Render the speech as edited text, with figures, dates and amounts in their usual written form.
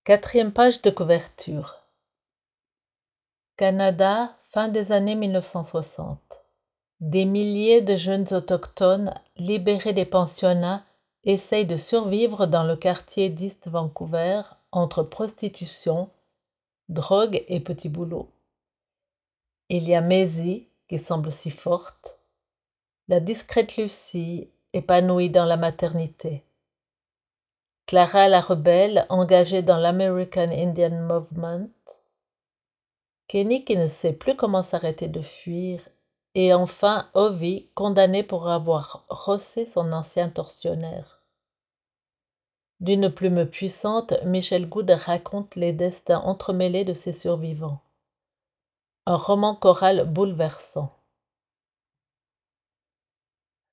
Quatrième page de couverture. Canada, fin des années 1960. Des milliers de jeunes autochtones, libérés des pensionnats, essayent de survivre dans le quartier d'East Vancouver entre prostitution, drogue et petits boulots. Il y a Maisie, qui semble si forte, la discrète Lucie, épanouie dans la maternité, Clara la rebelle, engagée dans l'American Indian Movement, Kenny qui ne sait plus comment s'arrêter de fuir, et enfin Ovi, condamné pour avoir rossé son ancien tortionnaire. D'une plume puissante, Michel Goud raconte les destins entremêlés de ses survivants. Un roman choral bouleversant.